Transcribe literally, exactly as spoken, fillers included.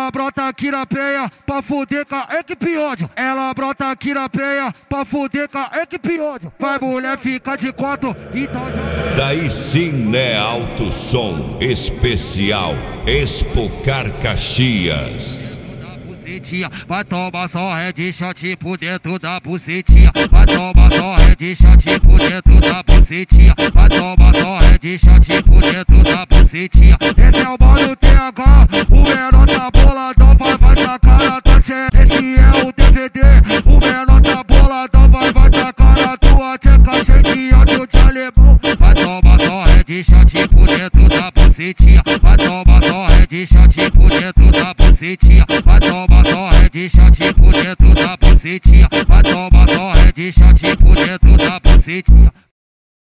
Ela brota aqui na penha pra fuder com a equipe ódio. Ela brota aqui na penha pra fuder com a equipe ódio. Vai mulher fica de quatro, então já... Daí sim, né, alto som especial Expocar Caxias. Vai tomar só headshot por dentro da bucetinha. Vai tomar só headshot por dentro da bucetinha. Vai tomar só headshot por dentro da bucetinha. Esse é o mano T H, o menor tá boladão, vai, vai tacar na tua tcheca. Esse é o D V D, o menor tá boladão, vai, vai tacar na tua tcheca. Cheio de ódio de alemão. Vai tomar só headshot por dentro da bucetinha. Vai tomar só headshot por dentro da bucetinha. Vai tomar só headshot por dentro da bucetinha. Vai tomar só headshot por dentro da bucetinha.